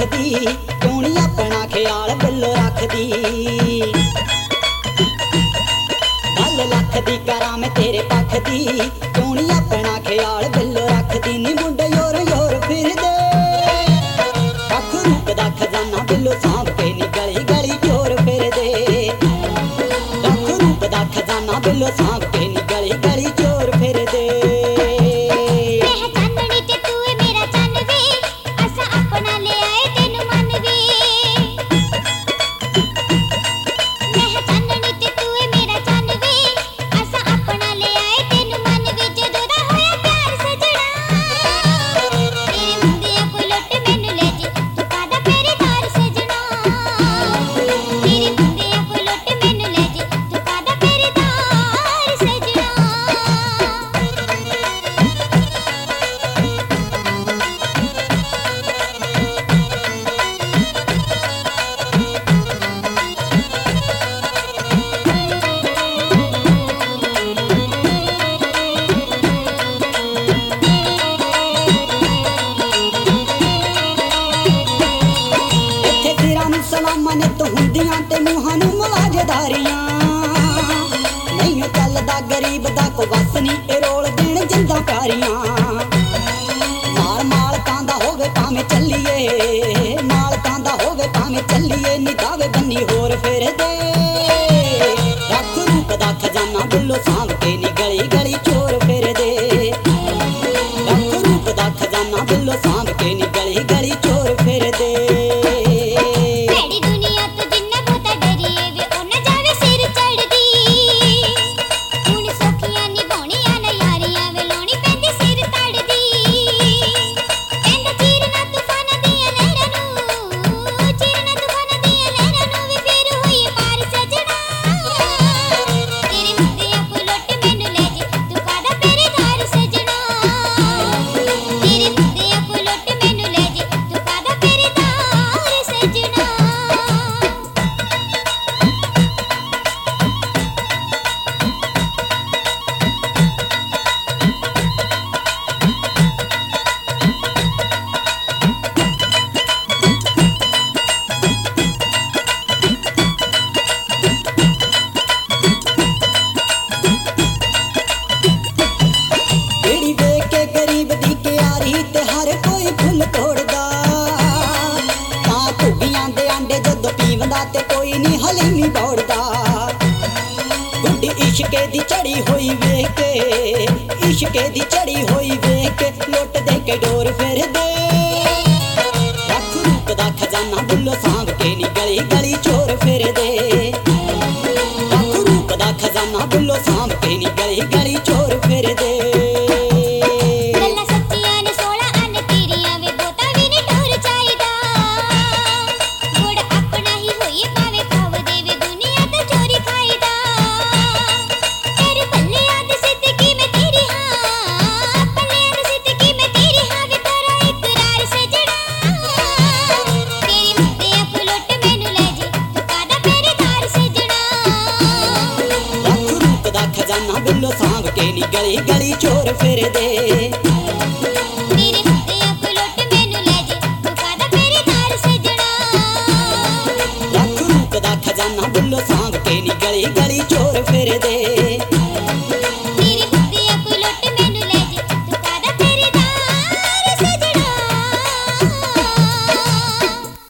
दी, क्यों नी अपना ख्याल बिल्लो रख दी। गल लख दी करा मैं तेरे पख दी, क्यों नी अपना ख्याल बिल्लो रख दी। नी मुंडे योर योर फिर दे, कख रूप दा खजाना बिल्लो सांभ के नी गली गली चोर फिर दे। कख रूप दा खजाना बिल्लो सांभ के नी गली गली चोर फिर दे। सलामां तो हुंदियां ते मूहां नूं मलाजदारियां, नहीं चलदा गरीब दा को बस नी ए रोल देण जिंदा प्यारियां। माल मालकां दा होवे भावें चलिए, मालकां दा होवे भावें चलिए, नी दावे बन्नी होर फिर दे। रख रूप दा खजाना बिल्लो सांभ के नी गली गली चोर फिर दे। रख रूप दा खजाना बिल्लो सांभ के नी गली गली चोर फिर दे। ते कोई नी हलीमी दौड़दा, गुड्डी इश्के दी चढ़ी हुई वेख के, इश्के दी चढ़ी हुई वेख के लुट दे के डोर फिर दे। रख रूप दा खजाना बिल्लो सांभ के नी गली गली चोर फिर दे। रख रूप दा खजाना बिल्लो सांभ के नी गली गली चोर फिर दे। खजाना बिल्लो सांभ के नी गली गली चोर फिर दे। तेरे हुंदे अखलोट मैनू ले जे, तू कादा मेरे दार सजना। रख रूप दा खजाना बिल्लो सांभ के नी गली गली चोर फिर दे।